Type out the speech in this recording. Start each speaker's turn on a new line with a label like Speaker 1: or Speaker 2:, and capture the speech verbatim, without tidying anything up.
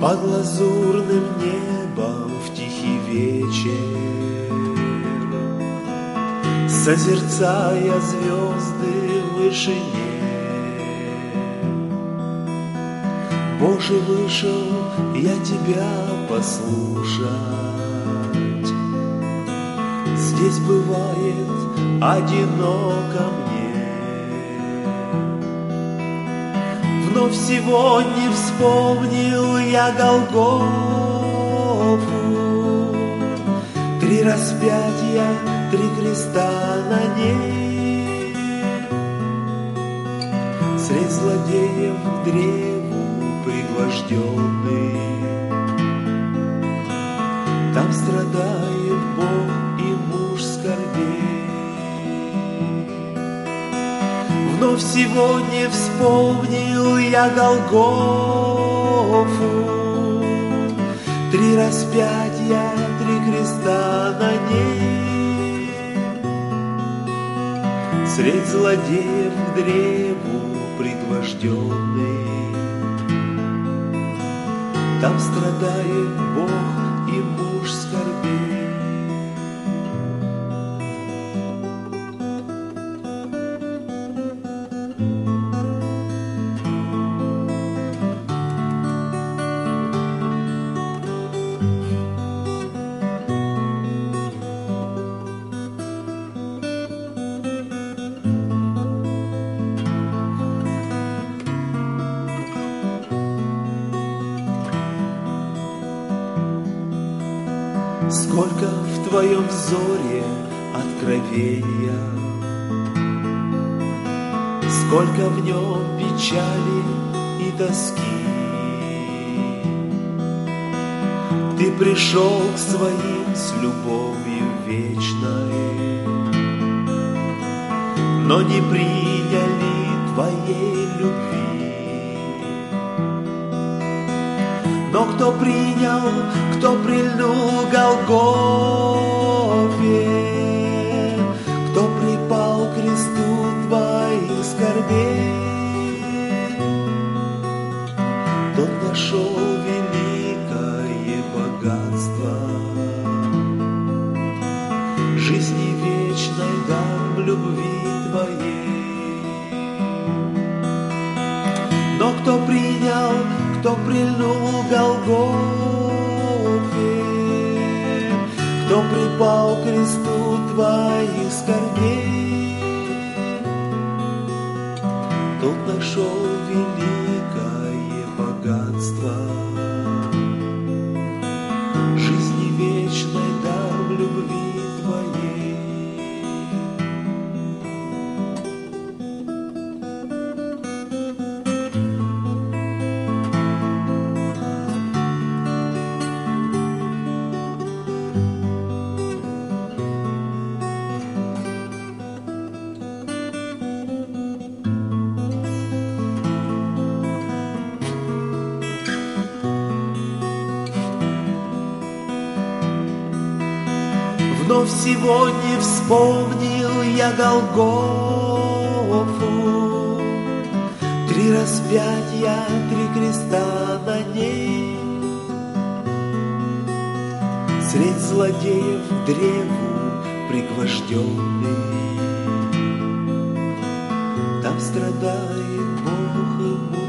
Speaker 1: Под лазурным небом в тихий вечер, созерцая звезды в вышине, Боже, вышел я Тебя послушать. Здесь бывает одиноко мне. Вновь сегодня вспомнил я Голгофу, три распятия, три креста на ней, средь злодеев к древу пригвожденный. Там страдает Бог и муж скорбей. Вновь сегодня вспомнил я Голгофу, три распятия, три креста на ней, средь злодеев к древу пригвожденный. Там страдает Бог и муж скорбей. Сколько в Твоем взоре откровения, сколько в нем печали и тоски. Ты пришел к своим с любовью вечной, но не приняли Твоей любви. Но кто принял, кто прильнул к Голгофе, кто припал к кресту Твоих скорбей, тот нашел великое богатство, жизни вечной дар в любви Твоей. Но кто принял, кто прильнул к Голгофе, кто припал к кресту Твоих скорбей, тот нашел великое богатство, жизни вечной дар в любви Твоей. Вновь сегодня вспомнил я Голгофу, три распятия, три креста на ней, средь злодеев к древу пригвожденный. Там страдает Бог и муж